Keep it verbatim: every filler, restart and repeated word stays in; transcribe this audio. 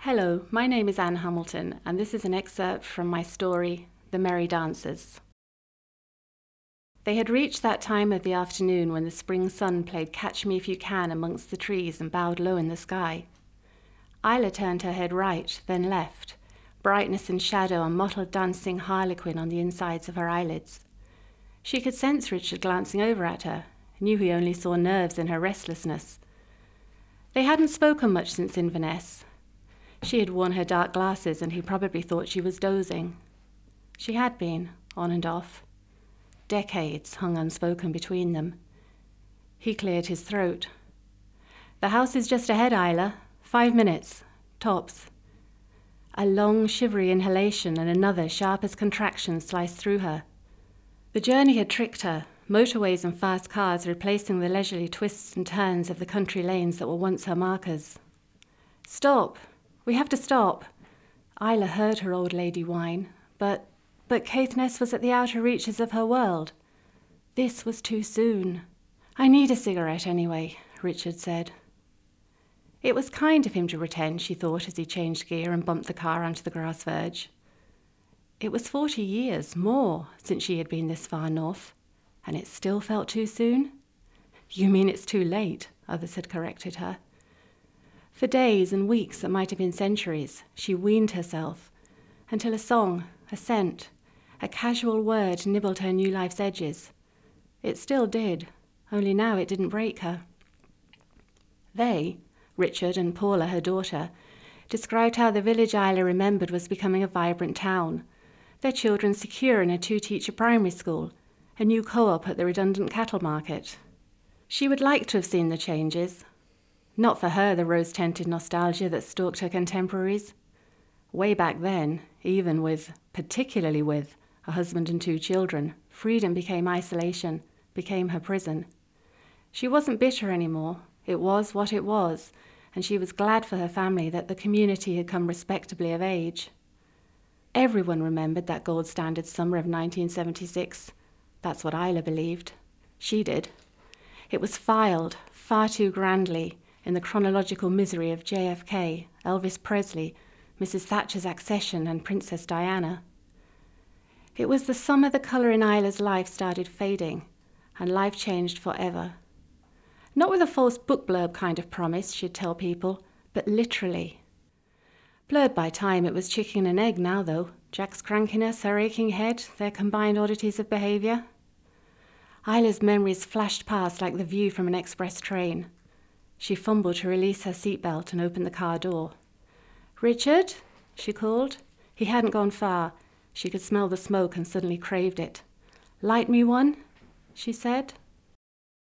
Hello, my name is Anne Hamilton, and this is an excerpt from my story, The Merry Dancers. They had reached that time of the afternoon when the spring sun played Catch Me If You Can amongst the trees and bowed low in the sky. Isla turned her head right, then left, brightness and shadow and mottled dancing harlequin on the insides of her eyelids. She could sense Richard glancing over at her, knew he only saw nerves in her restlessness. They hadn't spoken much since Inverness. She had worn her dark glasses, and he probably thought she was dozing. She had been, on and off. Decades hung unspoken between them. He cleared his throat. "The house is just ahead, Isla. Five minutes. Tops." A long, shivery inhalation and another sharp as contraction sliced through her. The journey had tricked her, motorways and fast cars replacing the leisurely twists and turns of the country lanes that were once her markers. "Stop! We have to stop." Isla heard her old lady whine, but but Caithness was at the outer reaches of her world. This was too soon. "I need a cigarette anyway," Richard said. It was kind of him to pretend, she thought as he changed gear and bumped the car onto the grass verge. It was forty years, more, since she had been this far north, and it still felt too soon? "You mean it's too late," others had corrected her. For days and weeks that might have been centuries, she weaned herself, until a song, a scent, a casual word nibbled her new life's edges. It still did, only now it didn't break her. They, Richard and Paula, her daughter, described how the village Isla remembered was becoming a vibrant town, their children secure in a two-teacher primary school, a new co-op at the redundant cattle market. She would like to have seen the changes. Not for her the rose-tinted nostalgia that stalked her contemporaries. Way back then, even with, particularly with, a husband and two children, freedom became isolation, became her prison. She wasn't bitter anymore. It was what it was, and she was glad for her family that the community had come respectably of age. Everyone remembered that gold standard summer of nineteen seventy-six. That's what Isla believed. She did. It was filed, far too grandly, in the chronological misery of J F K, Elvis Presley, Missus Thatcher's accession, and Princess Diana. It was the summer the colour in Isla's life started fading, and life changed forever. Not with a false book blurb kind of promise, she'd tell people, but literally. Blurred by time, it was chicken and egg now, though. Jack's crankiness, her aching head, their combined oddities of behaviour. Isla's memories flashed past like the view from an express train. She fumbled to release her seatbelt and open the car door. "Richard?" she called. He hadn't gone far. She could smell the smoke and suddenly craved it. "Light me one?" she said.